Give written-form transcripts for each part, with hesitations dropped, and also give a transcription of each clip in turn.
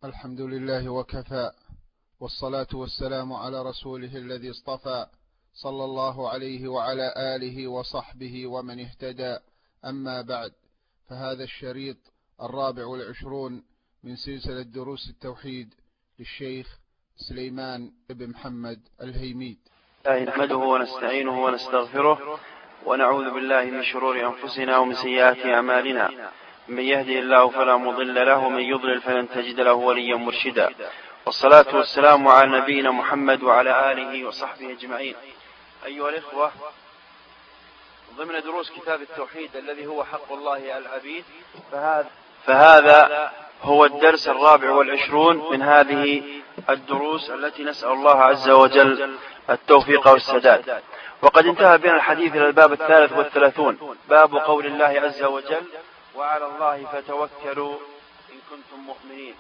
الحمد لله وكفى، والصلاة والسلام على رسوله الذي اصطفى، صلى الله عليه وعلى آله وصحبه ومن اهتدى. أما بعد، فهذا الشريط 24 من سلسلة دروس التوحيد للشيخ سليمان بن محمد الهيميد. نحمده ونستعينه ونستغفره ونعوذ بالله من شرور أنفسنا ومن سيئات أعمالنا، من يهدي الله فلا مضل له ومن يضلل فلن تجد له وليا مرشدا، والصلاة والسلام على نبينا محمد وعلى آله وصحبه أجمعين. أيها الإخوة، ضمن دروس كتاب التوحيد الذي هو حق الله على العبيد، فهذا هو الدرس 24 من هذه الدروس التي نسأل الله عز وجل التوفيق والسداد. وقد انتهى بنا الحديث إلى الباب 33، باب قول الله عز وجل: وعلى الله فتوكلوا إن كنتم مؤمنين.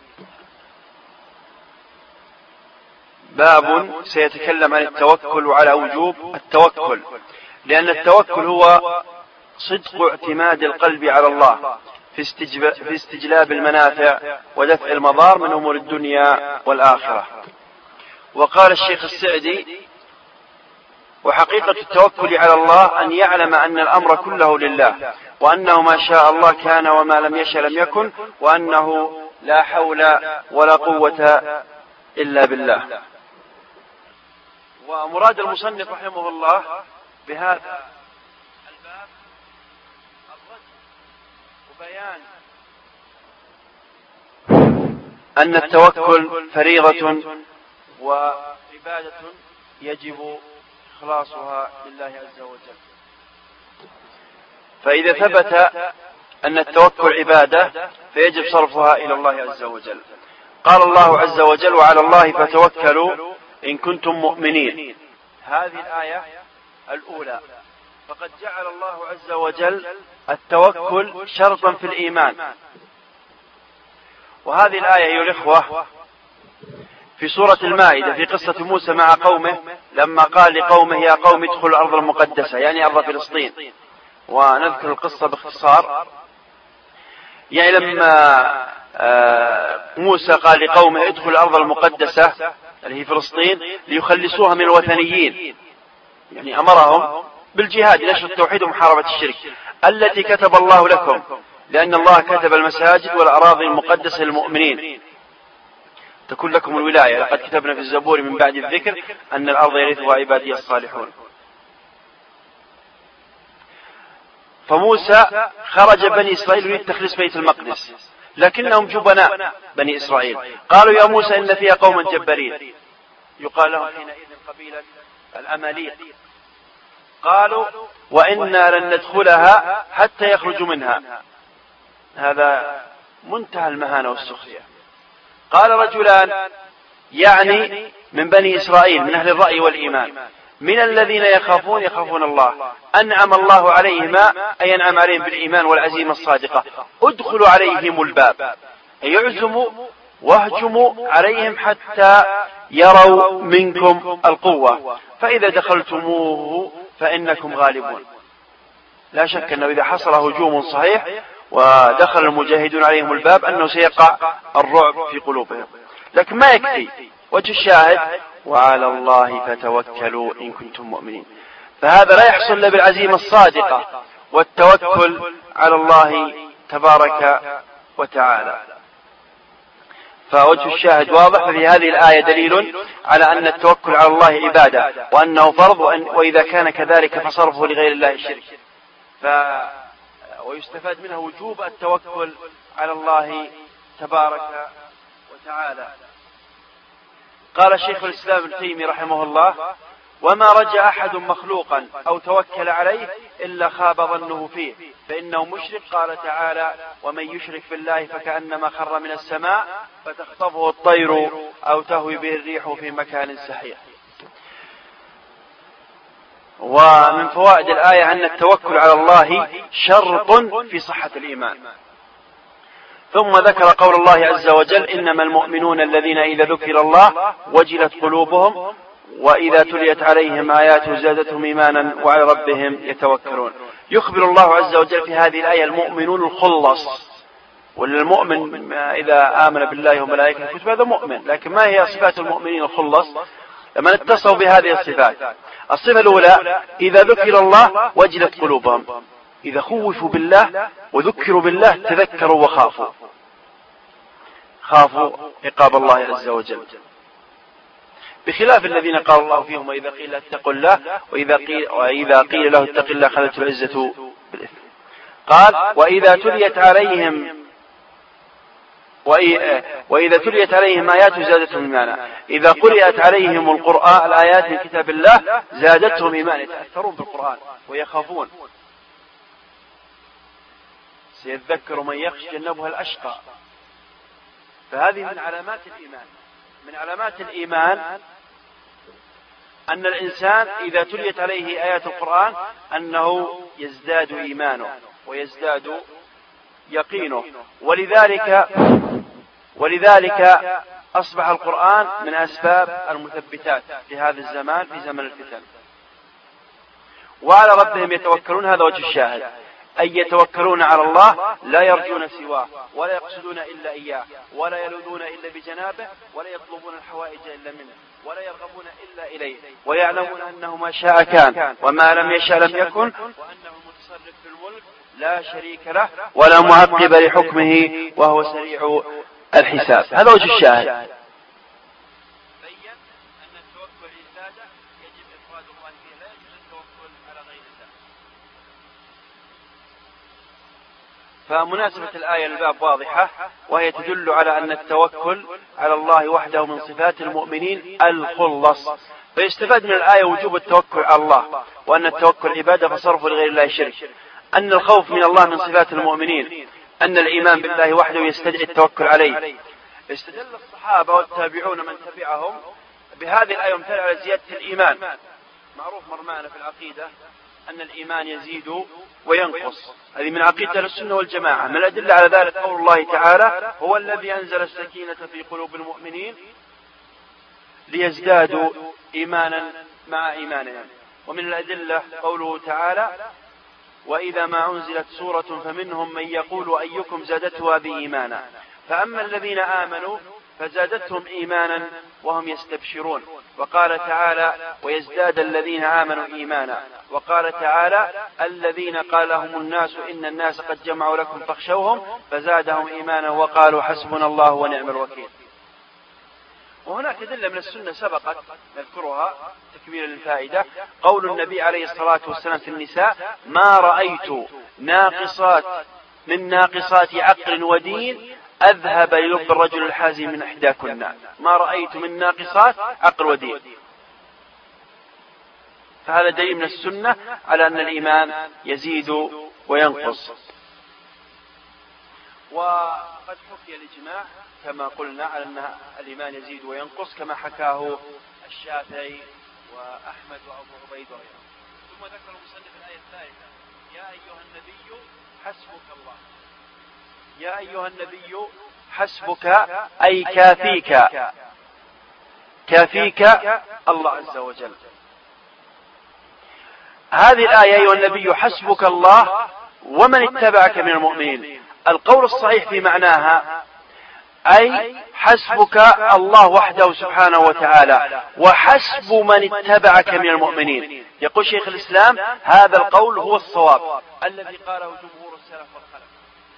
باب سيتكلم عن التوكل وعلى وجوب التوكل، لأن التوكل هو صدق اعتماد القلب على الله في استجلاب المنافع ودفع المضار من أمور الدنيا والآخرة. وقال الشيخ السعدي: وحقيقة التوكل على الله أن يعلم أن الأمر كله لله، وأنه ما شاء الله كان وما لم يشأ لم يكن، وأنه لا حول ولا قوة إلا بالله. ومراد المصنف رحمه الله بهذا الباب الرد وبيان أن التوكل فريضة وعبادة يجب إخلاصها لله عز وجل. فإذا ثبت أن التوكل عبادة فيجب صرفها إلى الله عز وجل. قال الله عز وجل: وعلى الله فتوكلوا إن كنتم مؤمنين. هذه الآية الأولى، فقد جعل الله عز وجل التوكل شرطا في الإيمان. وهذه الآية أيها الإخوة في سورة المائدة في قصة موسى مع قومه، لما قال لقومه: يا قوم ادخلوا الأرض المقدسة، يعني أرض فلسطين. ونذكر القصة باختصار. يعني لما موسى قال لقومه: ادخلوا الأرض المقدسة اللي هي فلسطين ليخلصوها من الوثنيين، يعني أمرهم بالجهاد لنشر التوحيد ومحاربة الشرك التي كتب الله لكم، لأن الله كتب المساجد والأراضي المقدسة للمؤمنين تكون لكم الولاية. لقد كتبنا في الزبور من بعد الذكر أن الأرض يرثها عبادي الصالحون. فموسى خرج بني إسرائيل يريد تخليص بيت المقدس، لكنهم جبناء بني إسرائيل. قالوا: يا موسى إن فيها قوما جبارين، يقال لهم حينئذ قبيلة الأماليق. قالوا: وإنا لن ندخلها حتى يخرجوا منها. هذا منتهى المهانة والسخرية. قال رجلان، يعني من بني إسرائيل من أهل الرأي والإيمان، من الذين يخافون الله، أنعم الله عليهما، أي أنعم عليهم بالإيمان والعزيمة الصادقة، ادخلوا عليهم الباب، أي اعزموا واهجموا عليهم حتى يروا منكم القوة، فإذا دخلتموه فإنكم غالبون. لا شك أنه إذا حصل هجوم صحيح ودخل المجاهدون عليهم الباب أنه سيقع الرعب في قلوبهم. لكن ما يكفي. وجه الشاهد: وعلى الله فتوكلوا إن كنتم مؤمنين. فهذا لا يحصل إلا بالعزيمة الصادقة والتوكل على الله تبارك وتعالى. فوجه الشاهد واضح. في هذه الآية دليل على أن التوكل على الله عبادة، وأنه فرض، وإذا كان كذلك فصرفه لغير الله الشرك. ويستفاد منه وجوب التوكل على الله تبارك وتعالى. قال شيخ الإسلام ابن تيمية رحمه الله: وما رجا أحد مخلوقا أو توكل عليه إلا خاب ظنه فيه، فإنه مشرك. قال تعالى: ومن يشرك بالله فكأنما خر من السماء فتخطفه الطير أو تهوي به الريح في مكان سحيق. ومن فوائد الآية أن التوكل على الله شرط في صحة الإيمان. ثم ذكر قول الله عز وجل: إنما المؤمنون الذين إذا ذكر الله وجلت قلوبهم وإذا تليت عليهم آياته زادتهم إيمانا وعلى ربهم يتوكلون. يخبر الله عز وجل في هذه الآية المؤمنون الخلص والمؤمن إذا آمن بالله وملائكته كتب هذا مؤمن. لكن ما هي صفات المؤمنين الخلص؟ لما اتصلوا بهذه الصفات. الصفة الأولى إذا ذكر الله وجلت قلوبهم، إذا خوفوا بالله وذكروا بالله تذكروا وخافوا، خافوا عقاب الله عز وجل، بخلاف الذين قال الله فيهم وإذا قيل اتقوا الله وإذا قيل له اتق الله أخذته العزة بالإثم. قال وإذا تليت عليهم آيات زادتهم إيمانا، إذا قرأت عليهم القرآن الآيات من كتاب الله زادتهم إيمانا، يتأثرون بالقرآن ويخافون. سيذكر من يخشى جنبها الأشقى. فهذه من علامات الإيمان. من علامات الإيمان أن الإنسان إذا تليت عليه آيات القرآن أنه يزداد إيمانه ويزداد يقينه. ولذلك أصبح القرآن من أسباب المثبتات في هذا الزمان، في زمن الفتن. وعلى ربهم يتوكلون، هذا وجه الشاهد، أي يتوكلون على الله لا يرجون سواه ولا يقصدون إلا إياه ولا يلوذون إلا بجنابه ولا يطلبون الحوائج إلا منه ولا يرغبون إلا إليه ويعلمون أنه ما شاء كان وما لم يشاء لم يكن وأنه المتصرف في الملك لا شريك له ولا معقب لحكمه وهو سريع الحساب. هذا وجه الشاهد. بين أن التوكل عبادة يجب إفراد الله فيه، لا يجوز التوكل على غير الله. فمناسبة الآية للباب واضحة، وهي تدل على أن التوكل على الله وحده من صفات المؤمنين الخلص. فيستفاد من الآية وجوب التوكل على الله، وأن التوكل عبادة فصرفه لغير الله شرك، أن الخوف من الله من صفات المؤمنين، أن الإيمان بالله وحده يستدعي التوكل عليه. استدل الصحابة والتابعون من تبعهم بهذه الآية وامتنع على زيادة الإيمان. معروف مرمانا في العقيدة أن الإيمان يزيد وينقص، هذه من عقيدة السنة والجماعة. من الأدلة على ذلك قول الله تعالى هو الذي أنزل السكينة في قلوب المؤمنين ليزدادوا إيمانا مع إيمانهم. ومن الأدلة قوله تعالى وإذا ما أنزلت سورة فمنهم من يقول أيكم زادته هذه إيمانا، فأما الذين آمنوا فزادتهم إيمانا وهم يستبشرون. وقال تعالى ويزداد الذين آمنوا إيمانا. وقال تعالى الذين قال لهم الناس إن الناس قد جمعوا لكم فاخشوهم فزادهم إيمانا وقالوا حسبنا الله ونعم الوكيل. وهناك أدلة من السنة سبقت نذكرها تكميلا للفائدة. قول النبي عليه الصلاة والسلام في النساء ما رأيت ناقصات عقل ودين أذهب للب الرجل الحازم من إحداكن. ما رأيت من ناقصات عقل ودين. فهذا دليل من السنة على أن الإيمان يزيد وينقص. وقد حكي الإجماع كما قلنا على أن الإيمان يزيد وينقص كما حكاه الشافعي وأحمد وأبو عبيد وغيرهم. ثم ذكر المصنف الآية الثالثة يا أيها النبي حسبك الله. يا أيها النبي حسبك أي كافيك الله عز وجل. هذه الآية أيها النبي حسبك الله ومن اتبعك من المؤمنين. القول الصحيح في معناها أي حسبك الله وحده سبحانه وتعالى وحسب من اتبعك من المؤمنين. يقول شيخ الإسلام هذا القول هو الصواب الذي قاله جمهور السلف والخلف.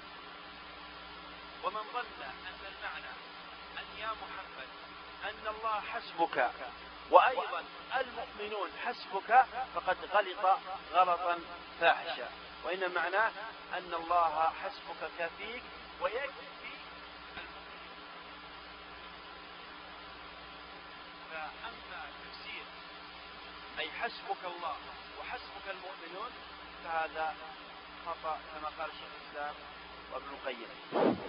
ومن ظن أن المعنى أن يا محمد أن الله حسبك وأيضا المؤمنون حسبك فقد غلط غلطا فاحشا، وإن معناه أن الله حسبك كافيك ويكفي المؤمنين. فأما تفسير أي حسبك الله وحسبك المؤمنون فهذا خطأ كما قال شيخ الإسلام وابن القيم.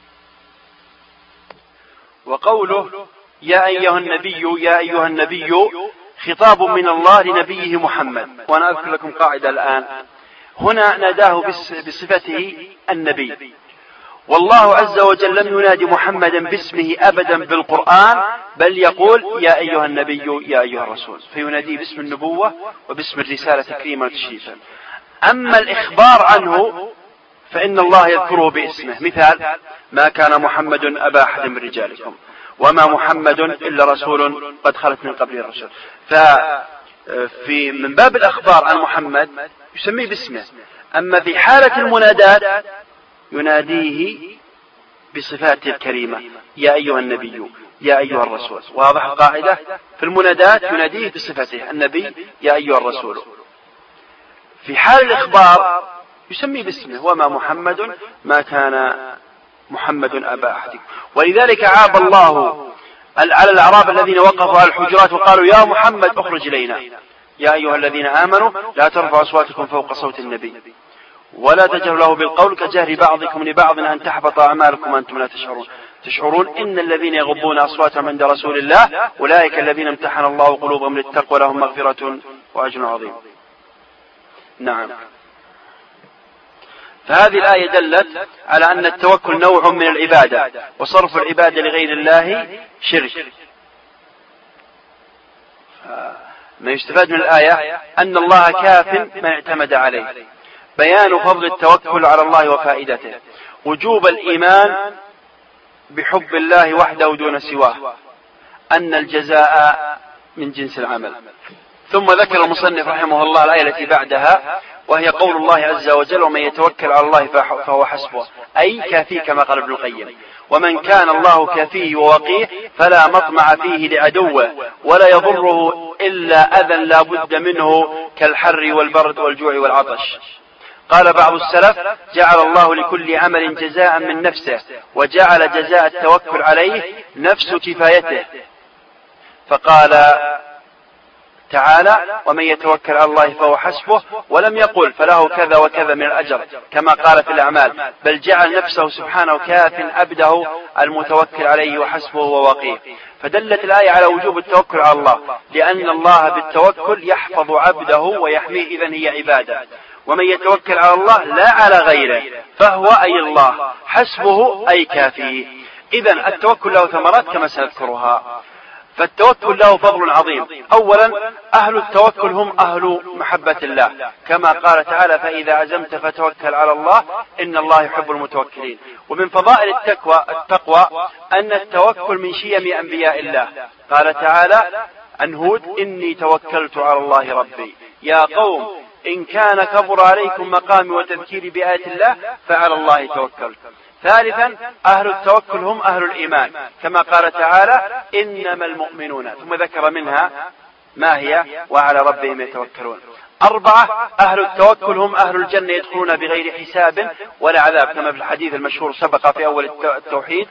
وقوله يا أيها النبي خطاب من الله لنبيه محمد. وأنا أذكر لكم قاعدة الآن. هنا ناداه بصفته النبي، والله عز وجل لم ينادي محمدا باسمه أبدا بالقرآن، بل يقول يا أيها النبي يا أيها الرسول، فيناديه باسم النبوة وباسم الرسالة تكريما وتشريفا. أما الإخبار عنه فإن الله يذكره باسمه. مثال: ما كان محمد أبا أحد من رجالكم وما محمد إلا رسول قد خلت من قبله الرسل. ففي من باب الأخبار عن محمد يسميه باسمه، أما في حالة المنادات يناديه بصفاته الكريمة: يا أيها النبي، يا أيها الرسول. واضح القاعدة؟ في المنادات يناديه بصفته النبي: يا أيها الرسول. في حال الإخبار يسميه باسمه: وما محمد، ما كان محمد أبا أحد. ولذلك عاب الله على الأعراب الذين وقفوا على الحجرات وقالوا: يا محمد اخرج إلينا، يا أيها الذين آمنوا لا ترفعوا أصواتكم فوق صوت النبي ولا تجهروا له بالقول كجهر بعضكم لبعض أن تحبط أعمالكم وأنتم لا تشعرون إن الذين يغضون أصواتهم عند رسول الله أولئك الذين امتحن الله قلوبهم للتقوى لهم مغفرة وأجر عظيم. نعم. فهذه الآية دلت على أن التوكل نوع من العبادة، وصرف العبادة لغير الله شرك. ما يستفاد من الآية أن الله كاف من اعتمد عليه. بيان فضل التوكل على الله وفائدته. وجوب الإيمان بحب الله وحده دون سواه، أن الجزاء من جنس العمل. ثم ذكر المصنف رحمه الله الآية التي بعدها، وهي قول الله عز وجل: ومن يتوكل على الله فهو حسبه، أي كافيه كما قال ابن القيم. ومن كان الله كافيه ووقيه فلا مطمع فيه لعدوه ولا يضره إلا أذى لا بد منه كالحر والبرد والجوع والعطش. قال بعض السلف: جعل الله لكل عمل جزاء من نفسه، وجعل جزاء التوكل عليه نفس كفايته. فقال تعالى: ومن يتوكل على الله فهو حسبه، ولم يقل فله كذا وكذا من الأجر كما قال في الأعمال، بل جعل نفسه سبحانه كاف عبده المتوكل عليه وحسبه ووقيه. فدلت الآية على وجوب التوكل على الله، لأن الله بالتوكل يحفظ عبده ويحميه، إذن هي عبادة. ومن يتوكل على الله لا على غيره فهو أي الله، حسبه أي كافيه. إذن التوكل له ثمرات كما سنذكرها. فالتوكل له فضل عظيم. أولا، أهل التوكل هم أهل محبة الله، كما قال تعالى: فإذا عزمت فتوكل على الله إن الله يحب المتوكلين. ومن فضائل التقوى أن التوكل من شيم أنبياء الله. قال تعالى عن هود: إني توكلت على الله ربي يا قوم إن كان كبر عليكم مقامي وتذكيري بآيات الله فعلى الله توكلت. ثالثا، أهل التوكل هم أهل الإيمان، كما قال تعالى: إنما المؤمنون، ثم ذكر منها ما هي: وعلى ربهم يتوكلون. أربعة، أهل التوكل هم أهل الجنة يدخلون بغير حساب ولا عذاب، كما في الحديث المشهور سبق في أول التوحيد: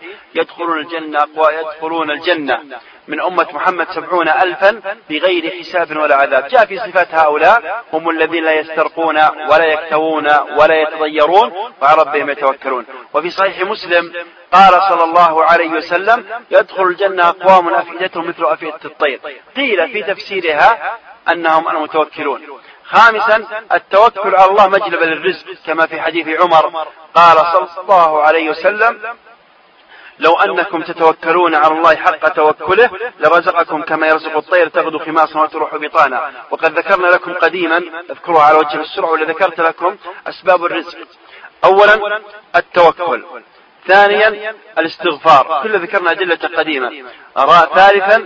يدخلون الجنة من أمة محمد 70,000 بغير حساب ولا عذاب. جاء في صفات هؤلاء: هم الذين لا يسترقون ولا يكتوون ولا يتضيرون وعلى ربهم يتوكلون. وفي صحيح مسلم قال صلى الله عليه وسلم: يدخل الجنة أقوام أفئدتهم مثل أفئدة الطير. قيل في تفسيرها أنهم المتوكلون. خامسا، التوكل على الله مجلب للرزق، كما في حديث عمر قال صلى الله عليه وسلم: لو أنكم تتوكلون على الله حق توكله لرزقكم كما يرزق الطير تغدو خماصا وتروح بطانا. وقد ذكرنا لكم قديما، اذكرها على وجه السرعة، ولذكرت لكم أسباب الرزق. أولا التوكل، ثانيا الاستغفار، كل ذكرنا أدلة قديمة. ثالثا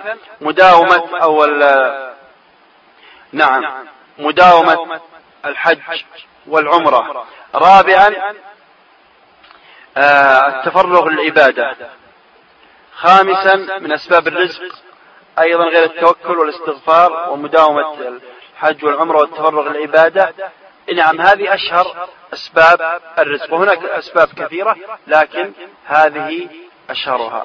مداومة الحج والعمرة. رابعا التفرغ للعبادة. خامسا من أسباب الرزق أيضا غير التوكل والاستغفار ومداومة الحج والعمرة والتفرغ للعبادة. نعم، هذه أشهر أسباب الرزق، وهناك أسباب كثيرة لكن هذه أشهرها.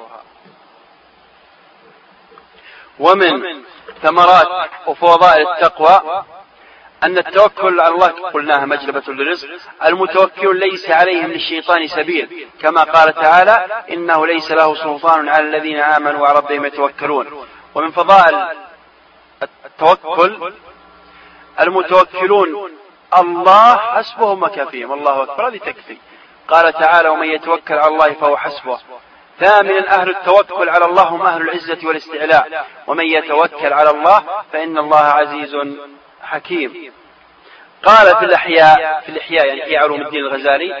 ومن ثمرات وفضائل التقوى أن التوكل على الله قلناها مجلبة للرزق. المتوكل ليس عليهم للشيطان سبيل، كما قال تعالى: إنه ليس له سلطان على الذين آمنوا وعلى ربهم يتوكلون. ومن فضائل التوكل: المتوكلون الله حسبهم وكافيهم. الله أكبر، هذه تكفي. قال تعالى: ومن يتوكل على الله فهو حسبه. ثامنا، أهل التوكل على الله هم أهل العزة والاستعلاء. ومن يتوكل على الله فإن الله عزيز حكيم. قال في الإحياء يعني في علوم الدين الغزالي: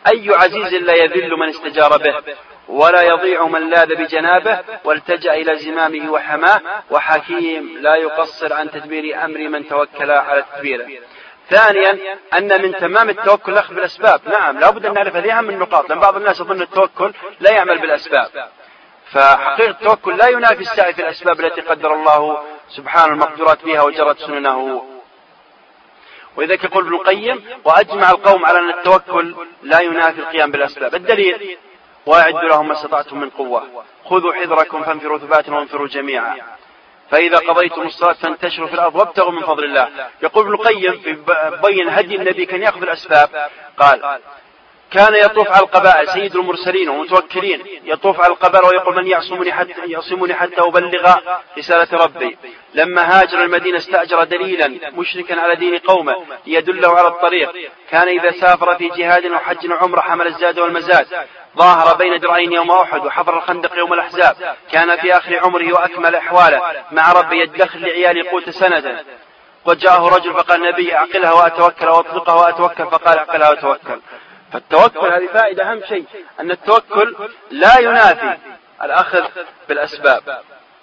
أي عزيز لا يذل من استجار به، ولا يضيع من لاذ بجنابه، والتجأ إلى زمامه وحماه، وحكيم لا يقصر عن تدبير أمر من توكل على تدبيره. ثانيا أن من تمام التوكل الأخذ بالأسباب. نعم، لا بد أن نعرف هذه أهم النقاط، لأن بعض الناس يظن التوكل لا يعمل بالأسباب، فحقيقة التوكل لا ينافي السعي في الأسباب التي قدر الله سبحانه المقدورات بها وجرت سننه. وإذا يقول ابن القيم: وأجمع القوم على أن التوكل لا ينافي القيام بالأسباب. الدليل: وأعدوا لهم ما استطعتم من قوة، خذوا حذركم فانفروا ثباتا وانفروا جميعا، فإذا قضيتم الصلاة فانتشروا في الأرض وابتغوا من فضل الله. يقول ابن القيم في بين هدي النبي كان يأخذ الأسباب، قال: كان يطوف على القبائل سيد المرسلين ومتوكلين، يطوف على القبائل ويقول: من يعصمني حتى أبلغ رسالة ربي. لما هاجر المدينة استأجر دليلا مشركا على دين قومه ليدله على الطريق. كان إذا سافر في جهاد وحج وعمره حمل الزاد والمزاد. ظاهر بين درعين يوم أحد وحفر الخندق يوم الأحزاب. كان في آخر عمره وأكمل أحواله مع ربي يدخل لعيال قوت سنة. وجاءه رجل فقال: نبي أعقلها وأتوكل، وأطلقها وأتوكل، فقال: أعقلها وأتوكل. فالتوكل هذه فائدة أهم شيء، أن التوكل لا ينافي الأخذ بالأسباب.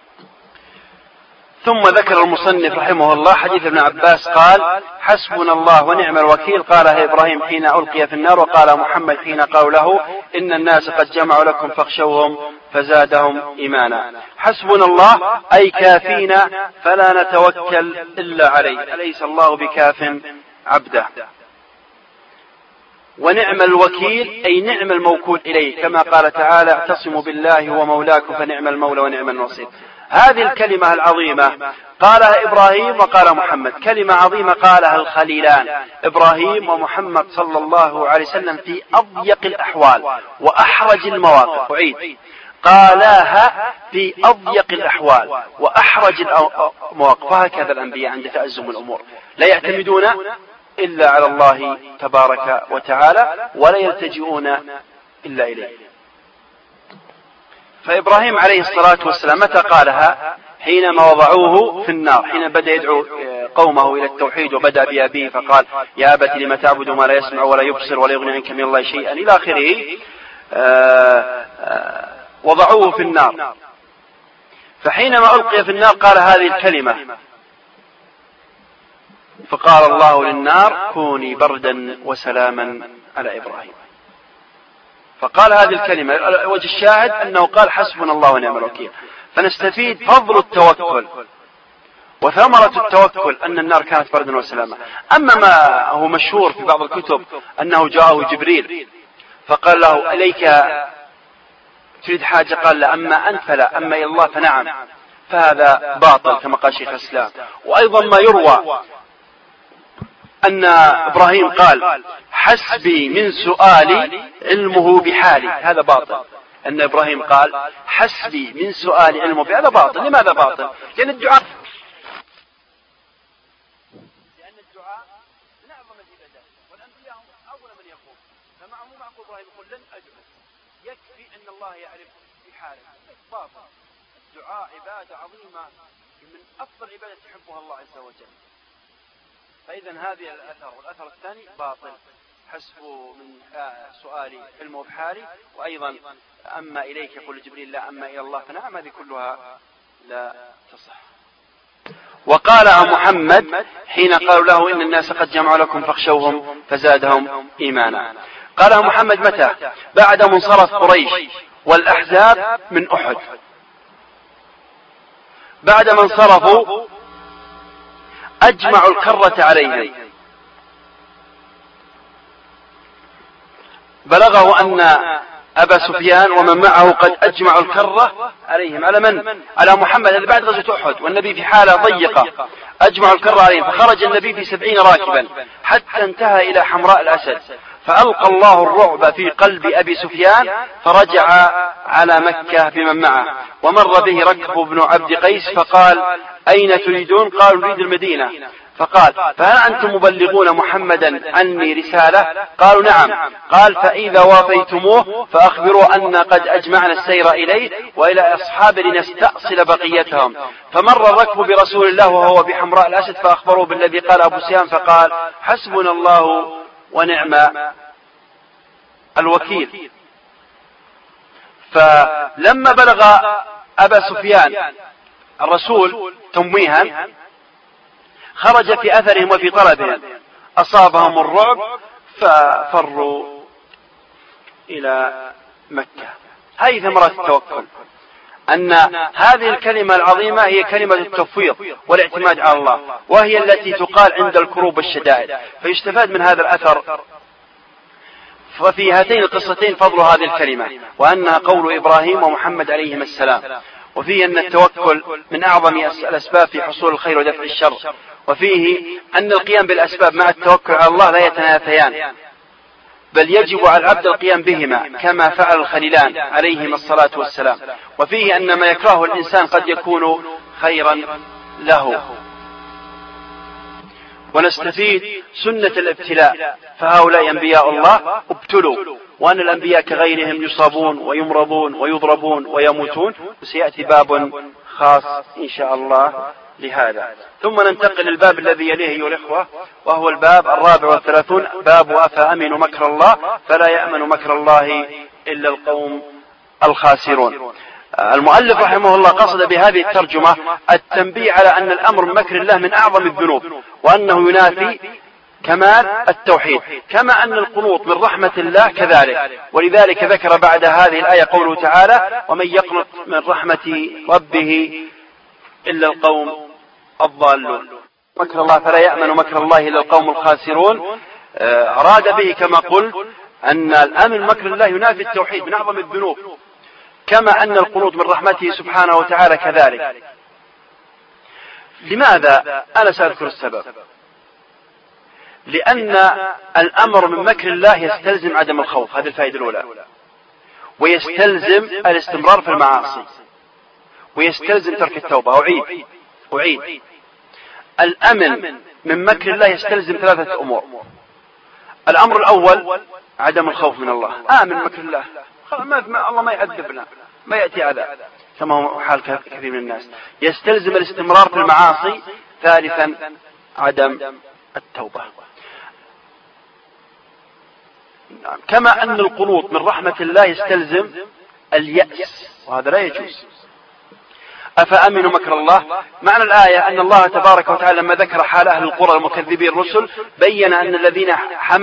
ثم ذكر المصنف رحمه الله حديث ابن عباس قال: حسبنا الله ونعم الوكيل، قالها إبراهيم حين ألقي في النار، وقال محمد حين قالوا له: إن الناس قد جمعوا لكم فاخشوهم فزادهم إيمانا. حسبنا الله أي كافينا فلا نتوكل إلا عليه، أليس الله بكاف عبده. ونعم الوكيل أي نعم الموكول إليه، كما قال تعالى: اعتصموا بالله هو مولاكم فنعم المولى ونعم النصير. هذه الكلمة العظيمة قالها إبراهيم وقال محمد، كلمة عظيمة قالها الخليلان إبراهيم ومحمد صلى الله عليه وسلم في أضيق الأحوال وأحرج المواقف. وعيد: قالها في أضيق الأحوال وأحرج المواقف. هكذا الأنبياء عند تأزم الأمور لا يعتمدون إلا على الله تبارك وتعالى ولا يلتجئون إلا إليه. فإبراهيم عليه الصلاة والسلام متى قالها؟ حينما وضعوه في النار، حين بدأ يدعو قومه إلى التوحيد وبدأ بأبيه فقال: يا أبت لم تعبد ما لا يسمع ولا يبصر ولا يغني عنك من الله شيئا إلى آخره. وضعوه في النار، فحينما ألقي في النار قال هذه الكلمة، فقال الله للنار: كوني بردا وسلاما على إبراهيم. فقال هذه الكلمة. وجه الشاهد أنه قال: حسبنا الله ونعم الوكيل. فنستفيد فضل التوكل وثمرة التوكل أن النار كانت بردا وسلاما. أما ما هو مشهور في بعض الكتب أنه جاءه جبريل فقال له: إليك تريد حاجة؟ قال: لا، أما أنت فلا، أما إلى الله فنعم. فهذا باطل كما قال شيخ الإسلام. وأيضا ما يروى أن إبراهيم قال: حسبي من سؤالي علمه بحالي، هذا باطل. أن إبراهيم قال: حسبي من سؤالي علمه بحالي، هذا باطل. لماذا باطل؟ لأن الدعاء من أعظم العبادات، والأنبياء أول من يقول. فمعه معقول إبراهيم يقول: لن أدعو، يكفي أن الله يعرف بحاله. باطل. الدعاء عبادة عظيمة من أفضل عبادة يحبها الله عز وجل. فإذا هذه الأثر. والأثر الثاني باطل، حسب من سؤالي علمه بحالي. وأيضا أما إليك يقول جبريل: لا، أما إلى الله فنعم. هذه كلها لا تصح. وقال محمد حين قالوا له: إن الناس قد جمعوا لكم فاخشوهم فزادهم إيمانا. قال محمد متى؟ بعد منصرف قريش والأحزاب من أحد. بعد ما انصرفوا أجمعوا الكرة عليهم. بلغه أن أبا سفيان ومن معه قد أجمعوا الكرة عليهم. على من؟ على محمد. هذا بعد غزوة أحد والنبي في حالة ضيقة. أجمعوا الكرة عليهم، فخرج النبي في 70 راكبا حتى انتهى إلى حمراء الأسد، فألقى الله الرعب في قلب أبي سفيان فرجع على مكة بمن معه. ومر به ركب بن عبد قيس فقال: أين تريدون؟ قالوا: نريد المدينة. فقال: فهل أنتم مبلغون محمدا عني رسالة؟ قالوا: نعم. قال: فإذا وافيتموه فأخبروا أن قد أجمعنا السير إليه وإلى أصحاب لنستأصل بقيتهم. فمر الركب برسول الله وهو بحمراء الأسد فأخبروه بالذي قال أبو سفيان، فقال: حسبنا الله ونعم الوكيل. فلما بلغ أبا سفيان الرسول تمويها خرج في أثرهم وفي طلبهم، أصابهم الرعب ففروا إلى مكة. هذه ثمرة التوكل، أن هذه الكلمة العظيمة هي كلمة التفويض والاعتماد على الله، وهي التي تقال عند الكروب والشدائد. فيستفاد من هذا الأثر وفي هاتين القصتين فضل هذه الكلمة، وأنها قول إبراهيم ومحمد عليهما السلام. وفيه أن التوكل من أعظم الأسباب في حصول الخير ودفع الشر، وفيه أن القيام بالأسباب مع التوكل على الله لا يتنافيان، بل يجب على العبد القيام بهما كما فعل الخليلان عليهما الصلاة والسلام. وفيه أن ما يكرهه الإنسان قد يكون خيرا له. ونستفيد سنة الابتلاء، فهؤلاء أنبياء الله ابتلوا، وأن الأنبياء كغيرهم يصابون ويمرضون ويضربون ويموتون، وسيأتي باب خاص إن شاء الله لهذا. ثم ننتقل للباب الذي يليه أيها الإخوة، وهو الباب 34، باب أفأمنوا مكر الله فلا يأمن مكر الله إلا القوم الخاسرون. المؤلف رحمه الله قصد بهذه الترجمة التنبيه على أن الأمر من مكر الله من أعظم الذنوب، وأنه ينافي كمال التوحيد، كما أن القنوط من رحمة الله كذلك. ولذلك ذكر بعد هذه الآية قوله تعالى: ومن يقنط من رحمة ربه إلا القوم الضالون. مكر الله فلا يأمن مكر الله إلا القوم الخاسرون. أراد به كما قلت أن الأمن مكر الله ينافي التوحيد من أعظم الذنوب، كما أن القنوط من رحمته سبحانه وتعالى كذلك. لماذا؟ أنا سأذكر السبب. لأن الأمر من مكر الله يستلزم عدم الخوف، هذه الفائدة الأولى، ويستلزم الاستمرار في المعاصي، ويستلزم ترك التوبة. أعيد الأمن من مكر الله يستلزم 3 أمور. الأمر الأول عدم الخوف من الله. آمن مكر الله، الله ما يعذبنا، ما يأتي عذاب، كما هو حال كثير من الناس. يستلزم الاستمرار في المعاصي. ثالثا عدم التوبة. كما أن القنوط من رحمة الله يستلزم اليأس، وهذا لا يجوز. أفأمنوا مكر الله، معنى الآية أن الله تبارك وتعالى لما ذكر حال أهل القرى المكذبين الرسل بين أن الذي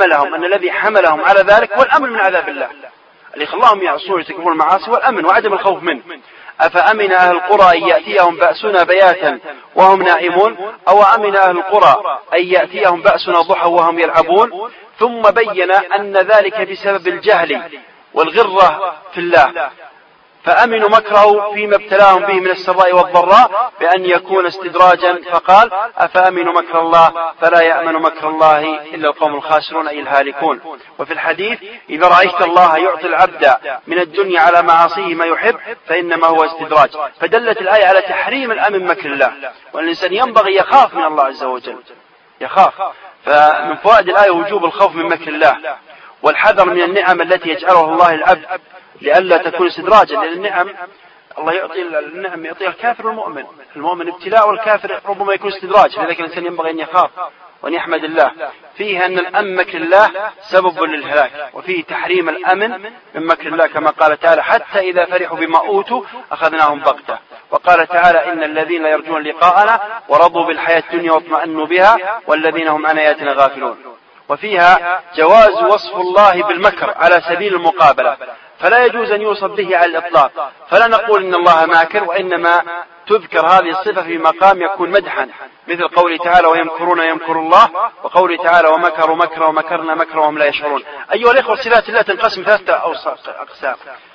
حملهم على ذلك هو الأمن من عذاب الله، اللي خلاهم يعصون ويرتكبون المعاصي، والأمن وعدم الخوف منه. أفأمن أهل القرى أن يأتيهم بأسنا بياتا وهم نائمون، أو أمن أهل القرى أن يأتيهم بأسنا ضحى وهم يلعبون. ثم بين أن ذلك بسبب الجهل والغرة في الله، فأمنوا مكره فيما ابتلاهم به من السراء والضراء بأن يكون استدراجا، فقال: أفأمنوا مكر الله فلا يأمن مكر الله إلا القوم الخاسرون، أي الهالكون. وفي الحديث: إذا رأيت الله يعطي العبد من الدنيا على معاصيه ما يحب فإنما هو استدراج. فدلت الآية على تحريم الأمن مكر الله، والإنسان ينبغي يخاف من الله عز وجل، يخاف. فمن فوائد الآية وجوب الخوف من مكر الله، والحذر من النعم التي يجعلها الله العبد لئلا تكون استدراجا. لأن النعم الله يعطي النعم، يعطيها الكافر والمؤمن. المؤمن ابتلاء، والكافر ربما يكون استدراج. لذلك الإنسان ينبغي أن يخاف وأن يحمد الله. فيه أن الأمن مكر الله سبب للهلاك، وفيه تحريم الأمن من مكر الله، كما قال تعالى: حتى إذا فرحوا بما أوتوا أخذناهم بغتة. وقال تعالى: إن الذين لا يرجون لقاءنا ورضوا بالحياة الدنيا واطمأنوا بها والذين هم عن آياتنا غافلون. وفيها جواز وصف الله بالمكر على سبيل المقابلة، فلا يجوز أن يوصف به على الإطلاق، فلا نقول إن الله ماكر، وإنما تذكر هذه الصفة في مقام يكون مدحا، مثل قوله تعالى: ويمكرون يمكر الله، وقوله تعالى: ومكروا مكرا ومكرنا مكرا وهم لا يشعرون. أيها الإخوة، صفات الله تنقسم 3 أقسام: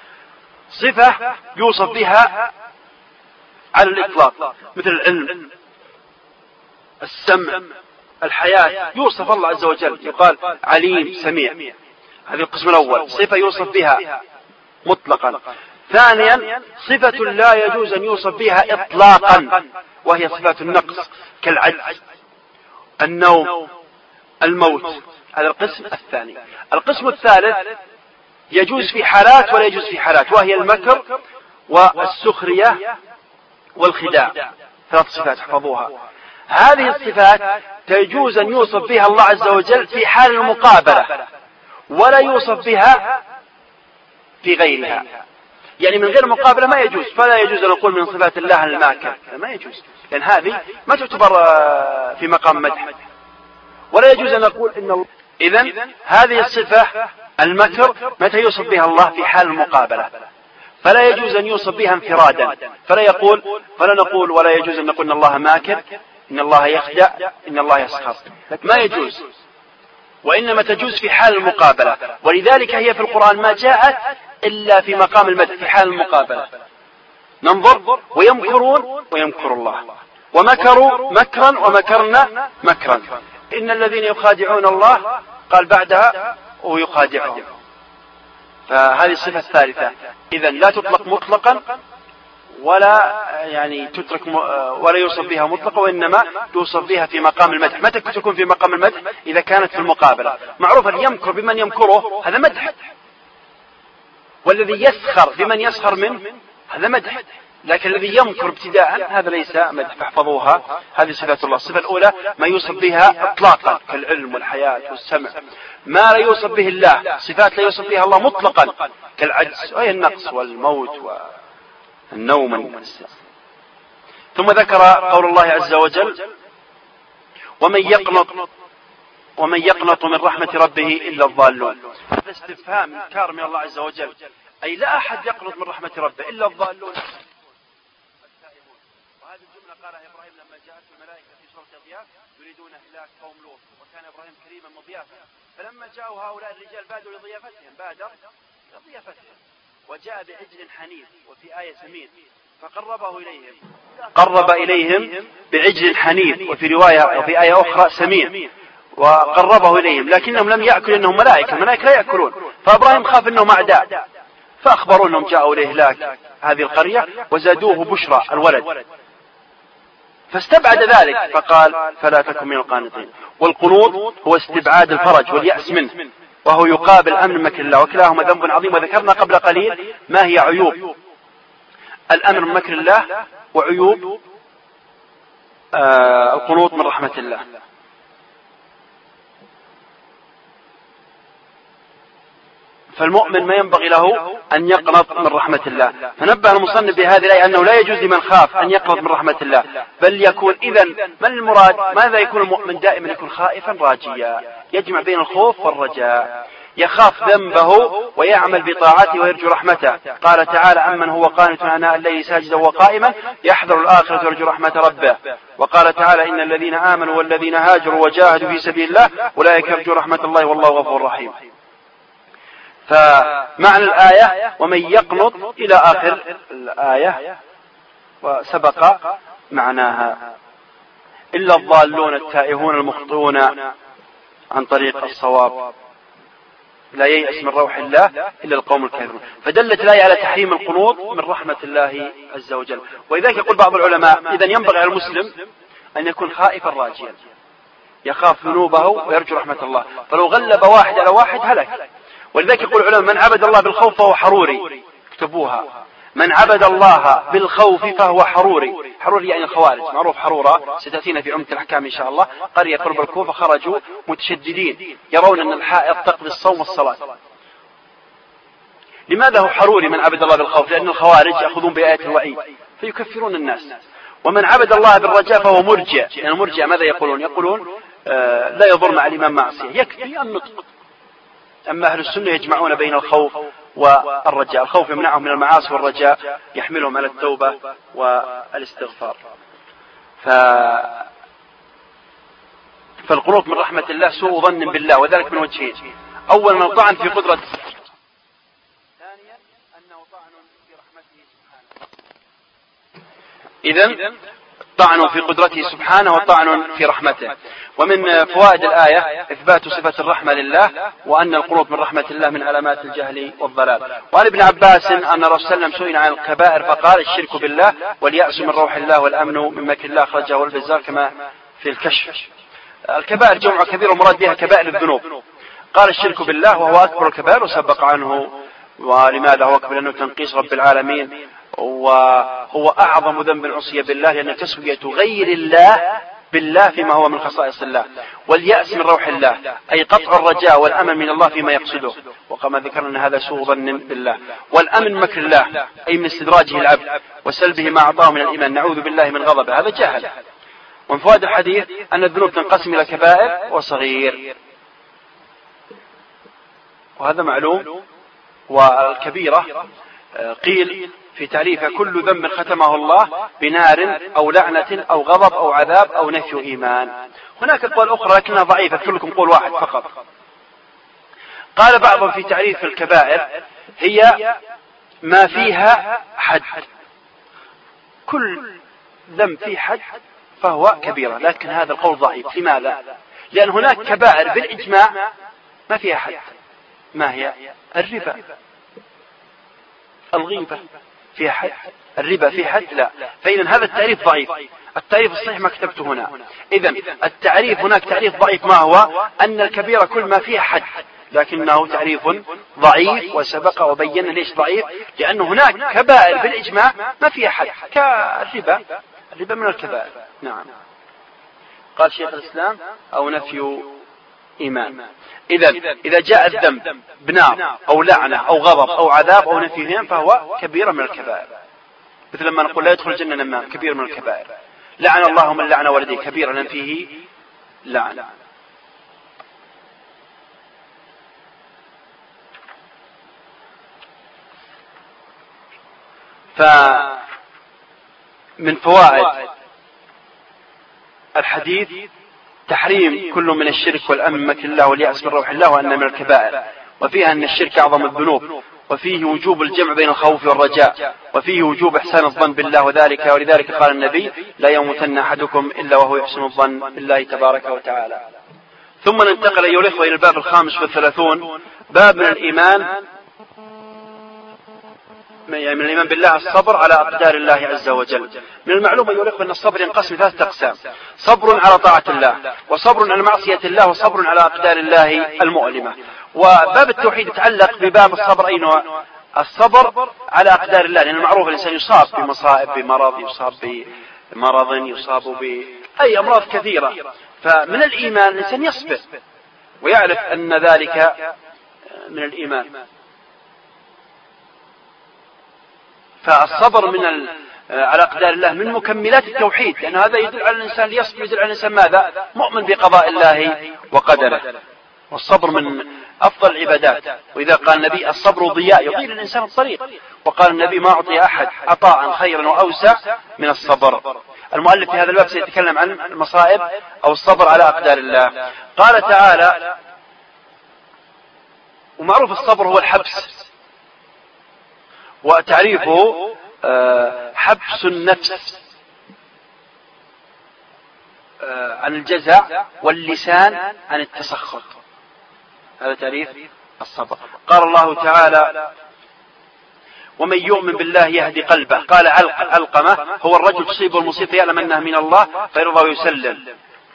صفة يوصف بها على الإطلاق مثل العلم، السمع، الحياة، يوصف الله عز وجل، يقال عليم سميع. هذه القسم الأول، صفة يوصف بها مطلقا. ثانيا صفة لا يجوز أن يوصف بها إطلاقا، وهي صفات النقص كالعجز، النوم، الموت. هذا القسم الثاني. القسم الثالث يجوز في حالات ولا يجوز في حالات، وهي المكر والسخرية والخداع. 3 صفات احفظوها. هذه الصفات تجوز أن يوصف بها الله عز وجل في حال المقابلة، ولا يوصف بها في غيرها، يعني من غير مقابلة ما يجوز. فلا يجوز أن نقول من صفات الله الماكر، ما يجوز، لأن هذه ما تعتبر في مقام مدح. ولا يجوز أن نقول إن الله. إذن هذه الصفة المكر متى يوصف بها الله؟ في حال المقابلة، فلا يجوز أن يوصف بها انفرادا. فلا نقول ولا يجوز أن نقول إن الله ماكر، إن الله يخدع، إن الله يسخر، ما يجوز، وإنما تجوز في حال المقابلة. ولذلك هي في القرآن ما جاءت إلا في مقام المدح في حال المقابلة. ننظر: ويمكرون ويمكر الله، ومكروا مكرا ومكرنا مكرا، إن الذين يخادعون الله قال بعدها ويخادعهم. فهذه الصفة الثالثة. إذن لا تطلق مطلقا ولا يعني تترك ولا يوصف بها مطلقا، وإنما يوصف بها في مقام المدح. متى تكون في مقام المدح؟ إذا كانت في المقابلة. معروف أن يمكر بمن يمكره هذا مدح، والذي يسخر بمن يسخر منه هذا مدح، لكن الذي يمكر ابتداء هذا ليس مدح. فاحفظوها، هذه صفات الله. الصفة الأولى ما يوصف بها إطلاقا كالعلم والحياة والسمع. ما لا يوصف به الله، صفات لا يوصف بها الله مطلقا كالعجز وهي النقص والموت والنوم. ثم ذكر قول الله عز وجل: ومن يقنط من رحمة ربه إلا الضالون. هذا استفهام إنكار من الله عز وجل، أي لا أحد يقنط من رحمة ربه إلا الضالون. وهذه الجملة قالها إبراهيم لما جاءته الملائكة في سورة الضياف يريدون إهلاك قوم لوط، وكان إبراهيم كريما مضيافا، فلما جاءوا هؤلاء الرجال بادروا لضيافتهم وجاء بعجل حنيف، وفي آية سمين فقربه إليهم، قرب إليهم بعجل حنيف، وفي رواية وفي آية أخرى سمين، وقربه إليهم، لكنهم لم يأكلوا، إنهم ملائكة، الملائكة لا يأكلون. فإبراهيم خاف إنهم أعداء، فأخبروا أنهم جاءوا لإهلاك هذه القرية وزادوه بشرى الولد، فاستبعد ذلك فقال: فلا تكن من القانطين. والقنوط هو استبعاد الفرج واليأس منه، وهو يقابل أمن مكر الله، وكلاهما ذنب عظيم. وذكرنا قبل قليل ما هي عيوب الأمر من مكر الله وعيوب القنوط من رحمة الله. فالمؤمن ما ينبغي له أن يقنط من رحمة الله. فنبه المصنف بهذه الآية أنه لا يجوز لمن خاف أن يقنط من رحمة الله، بل يكون إذن من المراد؟ ماذا يكون المؤمن؟ دائما يكون خائفا راجيا، يجمع بين الخوف والرجاء، يخاف ذنبه ويعمل بطاعته ويرجو رحمته. قال تعالى: أمن هو قانت آناء الليل ساجدا وقائما يحذر الآخرة ويرجو رحمة ربه. وقال تعالى: إن الذين آمنوا والذين هاجروا وجاهدوا في سبيل الله أولئك يرجو رحمة الله والله غفور رحيم. فمعنى الآية ومن يقنط إلى آخر الآية، وسبق معناها: إلا الضالون التائهون المخطئون عن طريق الصواب، لا ييأس من روح الله إلا القوم الكافرون. فدلت الآية على تحريم القنوط من رحمة الله عز وجل. ولذلك يقول بعض العلماء: إذن ينبغي على المسلم أن يكون خائفا راجيا، يخاف ذنوبه ويرجو رحمة الله، فلو غلب واحد على واحد هلك. ولذلك يقول العلماء: من عبد الله بالخوف فهو حروري. اكتبوها: من عبد الله بالخوف فهو حروري. حروري يعني الخوارج، معروف حرورة ستأتينا في عمدة الأحكام إن شاء الله. قرية قرب الكوفة خرجوا متشددين يرون أن الحائض تقضي الصوم والصلاة. لماذا هو حروري من عبد الله بالخوف؟ لأن الخوارج يأخذون بآيات الوعيد فيكفرون الناس. ومن عبد الله بالرجاء فهو مرجع، لأن المرجع ماذا يقولون؟ يقولون لا يضر مع الإمام معصية، يكفي النطق. أما أهل السنة يجمعون بين الخوف والرجاء، الخوف يمنعهم من المعاصي والرجاء يحملهم على التوبة والاستغفار. فالقنوط من رحمة الله سوء ظن بالله، وذلك من وجهين: أولا أنه طعن في قدرة، ثانيا أنه طعن في رحمته سبحانه. إذن طعن في قدرته سبحانه وطعن في رحمته. ومن فوائد الآية إثبات صفة الرحمة لله، وأن القنوط من رحمة الله من علامات الجهل والضلال. وعن ابن عباس أن الرسول صلى الله عليه وسلم سئل عن الكبائر فقال: الشرك بالله واليأس من روح الله والأمن من مكر الله، أخرجه البزار كما في الكشف. الكبائر جمع كبير ومراد بها كبائر الذنوب. قال: الشرك بالله وهو أكبر الكبائر، وسبق عنه. ولماذا هو أكبر؟ لأنه تنقيص رب العالمين، وهو أعظم ذنب عصي بالله، لأن تسوية غير الله بالله فيما هو من خصائص الله، واليأس من روح الله أي قطع الرجاء والأمل من الله فيما يقصده، وكما ذكرنا أن هذا سوء ظن بالله. والأمن من مكر الله أي من استدراجه العبد وسلبه ما أعطاه من الإيمان، نعوذ بالله من غضبه، هذا جهل. ومن فوائد الحديث أن الذنوب تنقسم إلى كبائر وصغير، وهذا معلوم. والكبيرة قيل في تعريفها كل ذنب ختمه الله بنار أو لعنة أو غضب أو عذاب أو نفي إيمان. هناك أقوال أخرى لكنها ضعيفة، أذكر لكم قول واحد فقط. قال بعضهم في تعريف الكبائر هي ما فيها حد، كل ذنب فيه حد فهو كبيرة، لكن هذا القول ضعيف. لماذا؟ لأن هناك كبائر بالإجماع ما فيها حد. ما هي؟ الربا، الغيبة فيها حد، الربا فيه حد؟ لا. فإذا هذا التعريف ضعيف، التعريف الصحيح ما كتبته هنا. إذن التعريف هناك تعريف ضعيف، ما هو؟ أن الكبيرة كل ما فيها حد، لكنه تعريف ضعيف، وسبق وبينا ليش ضعيف، لأن هناك كبائر بالإجماع ما فيها حد كالربا، الربا من الكبائر. نعم. قال شيخ الإسلام أو نفي إيمان. إذا جاء الذنب بنار أو لعنة أو غضب أو عذاب أو نفي إيمان فهو كبيرة من الكبائر، مثل لما نقول لا يدخل الجنة نمام، كبير من الكبائر. لعن الله من لعن ولديه، كبيرة لأن فيه لعنة. فمن فوائد الحديث تحريم كل من الشرك والأمن من مكر الله واليأس من روح الله، وأن من الكبائر، وفيها أن الشرك أعظم الذنوب، وفيه وجوب الجمع بين الخوف والرجاء، وفيه وجوب إحسان الظن بالله، ولذلك قال النبي لا يموتن أحدكم إلا وهو يحسن الظن بالله تبارك وتعالى. ثم ننتقل أيها الإخوة إلى الباب 35، باب من الإيمان، يعني من الإيمان بالله الصبر على أقدار الله عز وجل. من المعلوم أيها الإخوة أن الصبر ينقسم 3 أقسام: صبر على طاعة الله، وصبر على معصية الله، وصبر على أقدار الله المؤلمة. وباب التوحيد يتعلق بباب الصبر، أي نوع؟ الصبر على أقدار الله، لأن المعروف الإنسان يصاب بمصائب، بمرض، يصاب بمرض، يصاب بأي أمراض كثيرة، فمن الإيمان الإنسان يصبر ويعرف أن ذلك من الإيمان. فالصبر على أقدار الله من مكملات التوحيد، لأن هذا يدل على الإنسان ليصبر، يدل على الإنسان ماذا؟ مؤمن بقضاء الله وقدره. والصبر من أفضل العبادات، وإذا قال النبي الصبر ضياء يضيء الإنسان الطريق، وقال النبي ما أعطي أحد عطاء خيرا وأوسع من الصبر. المؤلف في هذا الباب سيتكلم عن المصائب أو الصبر على أقدار الله. قال تعالى: ومعروف الصبر هو الحبس، وتعريفه حبس النفس عن الجزع، واللسان عن التسخط، هذا تعريف الصبر. قال الله تعالى: ومن يؤمن بالله يهدي قلبه. قال علقمة: هو الرجل تصيبه المصيبة يعلم أنها من الله فيرضى ويسلم.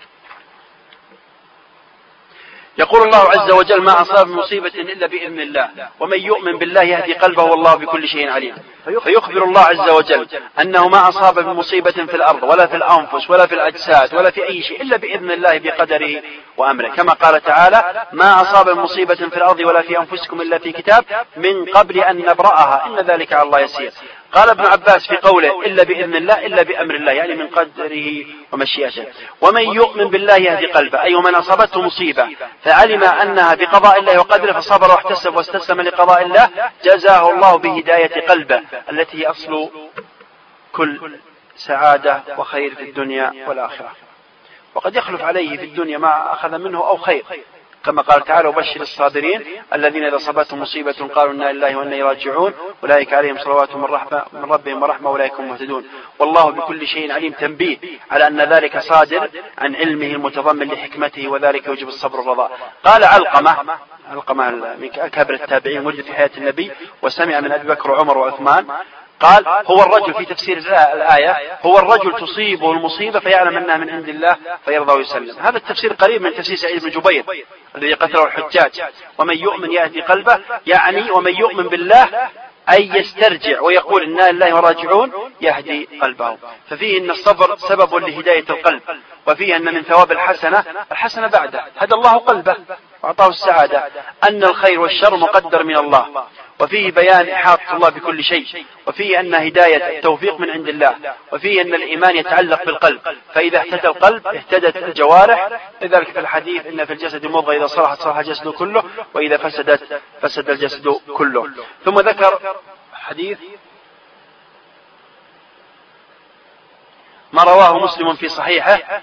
يقول الله عز وجل: ما أصاب مصيبة إلا بإذن الله. ومن يؤمن بالله يهدي قلبه والله بكل شيء عليم. فيخبر الله عز وجل أنه ما أصاب مصيبة في الأرض ولا في الأنفس ولا في الأجساد ولا في أي شيء إلا بإذن الله بقدره وأمره، كما قال تعالى: ما أصاب مصيبة في الأرض ولا في أنفسكم إلا في كتاب من قبل أن نبرأها إن ذلك على الله يسير. قال ابن عباس في قوله إلا بإذن الله إلا بأمر الله، يعني من قدره ومشيئته. ومن يؤمن بالله يهدي قلبه، أي من أصابته مصيبة فعلم أنها بقضاء الله وقدره فصبر واحتسب واستسلم لقضاء الله، جزاه الله بهداية قلبه التي هي أصل كل سعادة وخير في الدنيا والآخرة. وقد يخلف عليه في الدنيا ما أخذ منه أو خير، كما قال تعالى: وبشر الصابرين الذين إذا أصابتهم مصيبة قالوا إنا لله وإنا إليه راجعون أولئك عليهم صلوات من ربهم ورحمة أولئك هم مهتدون والله بكل شيء عليم. تنبيه على أن ذلك صادر عن علمه المتضمن لحكمته، وذلك يوجب الصبر والرضا. قال علقمة من أكابر التابعين، ولد في حياة النبي وسمع من أبي بكر وعمر وعثمان، قال: هو الرجل في تفسير الآية هو الرجل تصيبه المصيبة فيعلم أنها من عند الله فيرضى ويسلم. هذا التفسير قريب من تفسير سعيد بن جبير الذي قتله الحجاج: ومن يؤمن يهدي قلبه، يعني ومن يؤمن بالله أي يسترجع ويقول إنا لله وراجعون يهدي قلبه. ففيه أن الصبر سبب لهداية القلب، وفيه أن من ثواب الحسنة بعده هدى الله قلبه وأعطاه السعادة، أن الخير والشر مقدر من الله، وفيه بيان إحاطة الله بكل شيء، وفيه أن هداية التوفيق من عند الله، وفيه أن الإيمان يتعلق بالقلب، فإذا اهتدى القلب اهتدت الجوارح، لذلك في الحديث إن في الجسد مضغة إذا صلحت صلح الجسد كله وإذا فسدت فسد الجسد كله. ثم ذكر حديث ما رواه مسلم في صحيحه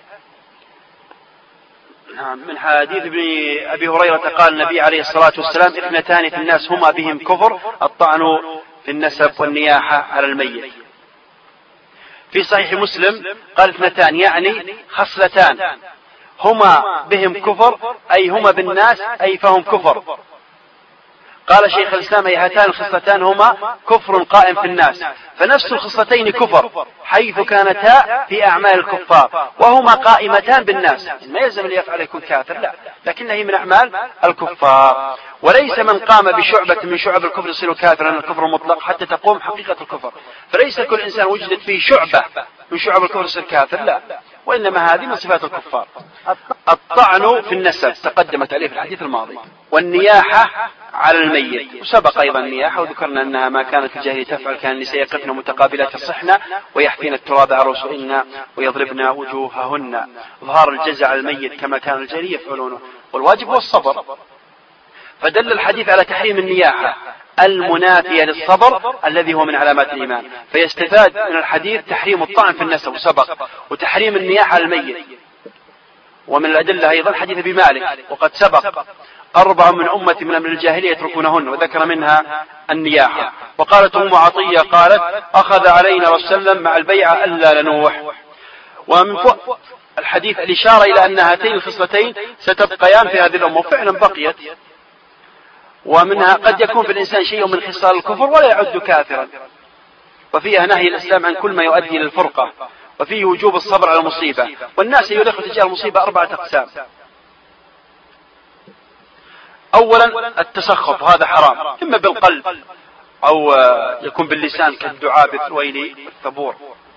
من حديث ابن أبي هريرة قال النبي عليه الصلاة والسلام: اثنتان في الناس هما بهم كفر، الطعن في النسب والنياحة على الميت. في صحيح مسلم قال اثنتان يعني خصلتان هما بهم كفر، أي هما بالناس أي فهم كفر. قال شيخ الإسلام: أي هاتان الخصلتان هما كفر قائم في الناس، فنفس الخصلتين كفر حيث كانتا في أعمال الكفار، وهما قائمتان بالناس. ما يلزم اللي يفعل يكون كافر، لا، لكنها هي من أعمال الكفار. وليس من قام بشعبة من شعب الكفر يصير كافرا، الكفر مطلق حتى تقوم حقيقة الكفر، فليس كل إنسان وجدت فيه شعبة من شعب الكفر يصير كافر، لا، وإنما هذه من صفات الكفار. الطعن في النسب تقدمت عليه في الحديث الماضي، والنياحة على الميت، وسبق أيضا النياحة وذكرنا أنها ما كانت الجاهلية تفعل، كان النساء يقفن متقابلات الصحن ويحفين التراب على رؤوسهن ويضربن وجوههن، إظهار الجزع على الميت كما كان الجاهلية يفعلونه، والواجب هو الصبر. فدل الحديث على تحريم النياحة المنافية للصبر الذي هو من علامات الإيمان، فيستفاد من الحديث تحريم الطعن في النسب وسبق، وتحريم النياحة على الميت. ومن الأدلة أيضا حديث أبي مالك: وقد سبق 4 من أمة من أمر الجاهلية يتركونهن، وذكر منها النياحة. وقالت أم عطية قالت: أخذ علينا رسول الله صلى الله عليه وسلم مع البيعة ألا ننوح. ومن فوق الحديث الإشارة إلى أن هاتين الخصلتين ستبقيان في هذه الأمة، وفعلا بقيت. ومنها قد يكون في الإنسان شيء من خصال الكفر ولا يعد كافرا، وفيها نهي الإسلام عن كل ما يؤدي للفرقة، وفيه وجوب الصبر على المصيبة. والناس يدخل تجاه المصيبة 4 أقسام: أولا التسخط، هذا حرام، إما بالقلب أو يكون باللسان كالدعاء بالويل والثبور.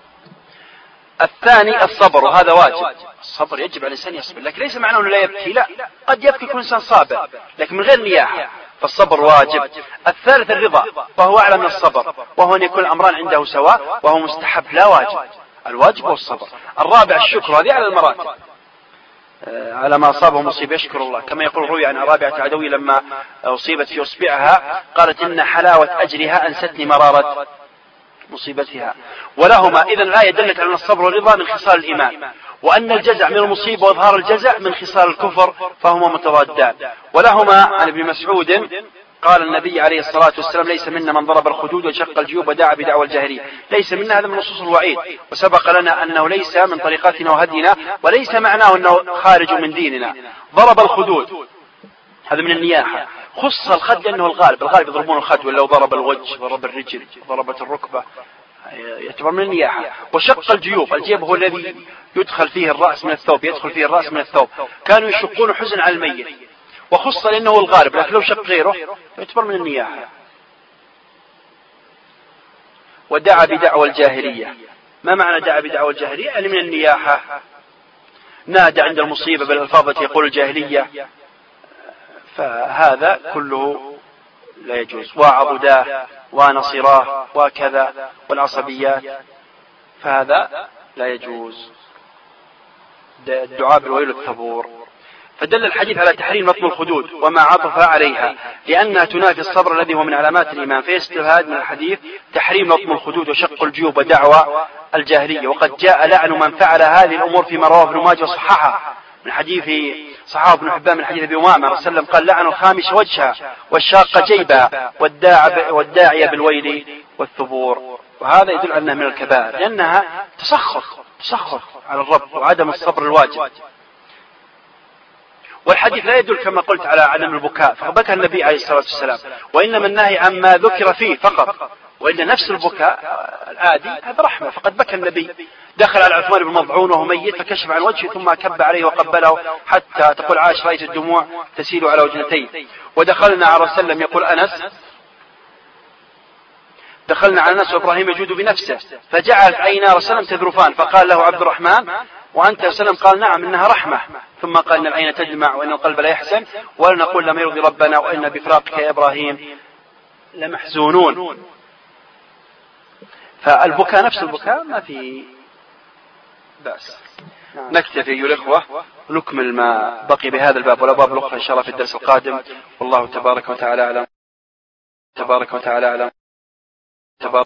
الثاني الصبر، وهذا واجب، الصبر يجب على الإنسان يصبر، لكن ليس معناه أنه لا يبكي، لا، قد يبكي كل إنسان صابر لكن من غير نياحة، فالصبر واجب. الثالث الرضا، فهو أعلى من الصبر، وهو أن يكون الأمران عنده سواء، وهو مستحب لا واجب، الواجب هو الصبر. الرابع الشكر، هذه على المراتب، على ما أصابه مصيبة يشكر الله، كما يقول روي عن رابعة عدوي لما أصيبت في أصبعها قالت: إن حلاوة أجرها أنستني مرارة مصيبتها. ولهما إذن الآية دلت على أن الصبر والرضا من خصال الإيمان، وأن الجزع من المصيبة وإظهار الجزع من خصال الكفر، فهما متضادان. ولهما عن ابن مسعود قال النبي عليه الصلاة والسلام: ليس منا من ضرب الخدود وشق الجيوب ودعا بدعوى الجاهلية. ليس منا، هذا من نصوص الوعيد، وسبق لنا أنه ليس من طريقتنا وهدينا، وليس معناه أنه خارج من ديننا. ضرب الخدود هذا من النياحة، خص الخد لأنه الغالب يضربون الخد، ولو ضرب الوجه ضرب الرجل ضربت الركبة يعتبر من النياحة. وشق الجيوب، الجيب هو الذي يدخل فيه الرأس من الثوب، يدخل فيه الرأس من الثوب، كانوا يشقون حزن على الميت، وخص لأنه الغالب، لكن لو شق غيره يعتبر من النياحة. ودعا بدعوى الجاهلية، ما معنى دعا بدعوى الجاهلية؟ يعني من النياحة، نادى عند المصيبة بالألفاظ التي يقول الجاهلية، فهذا كله لا يجوز. وعبداه ونصراه وكذا والعصبيات، فهذا لا يجوز، الدعاء بالويل والثبور. فدل الحديث على تحريم نطم الخدود وما عطف عليها، لأنها تنافي الصبر الذي هو من علامات الإيمان، فيستفاد من الحديث تحريم نطم الخدود وشق الجيوب ودعوى الجاهلية. وقد جاء لعن من فعل هذه الأمور فيما رواه ابن ماجه وصححه من حديث صحابه ابن حبان من حديث أبي أمامة رضي الله عنه قال: لعن الخامش وجهها والشاق جيبها والداعية بالويل والثبور. وهذا يدل أنها من الكبائر، لأنها تسخط على الرب وعدم الصبر الواجب. والحديث لا يدل كما قلت على عدم البكاء، فبكى النبي عليه الصلاة والسلام، وإنما النهي عما ذكر فيه فقط، وإن نفس البكاء العادي هذا رحمة، فقد بكى النبي. دخل على عثمان بن مضعون وهو ميت فكشف عن وجهه ثم كب عليه وقبله حتى تقول عائشة: رأيت الدموع تسيل على وجنتيه. ودخلنا على رسول الله يقول أنس: دخلنا على الناس وإبراهيم يجود بنفسه، فجعلت عينا رسول الله تذرفان، فقال له عبد الرحمن وأنت وسلم؟ قال نعم إنها رحمة. ثم قال إن العين تدمع وإن القلب لا يحزن، ولا نقول لم يرضي ربنا وإن بفراقك يا إبراهيم لمحزونون. فالبكاء نفس البكاء ما في بأس. نكتفي أيها الإخوة، نكمل ما بقي بهذا الباب والأبواب الأخرى إن شاء الله في الدرس القادم. والله تبارك وتعالى أعلم.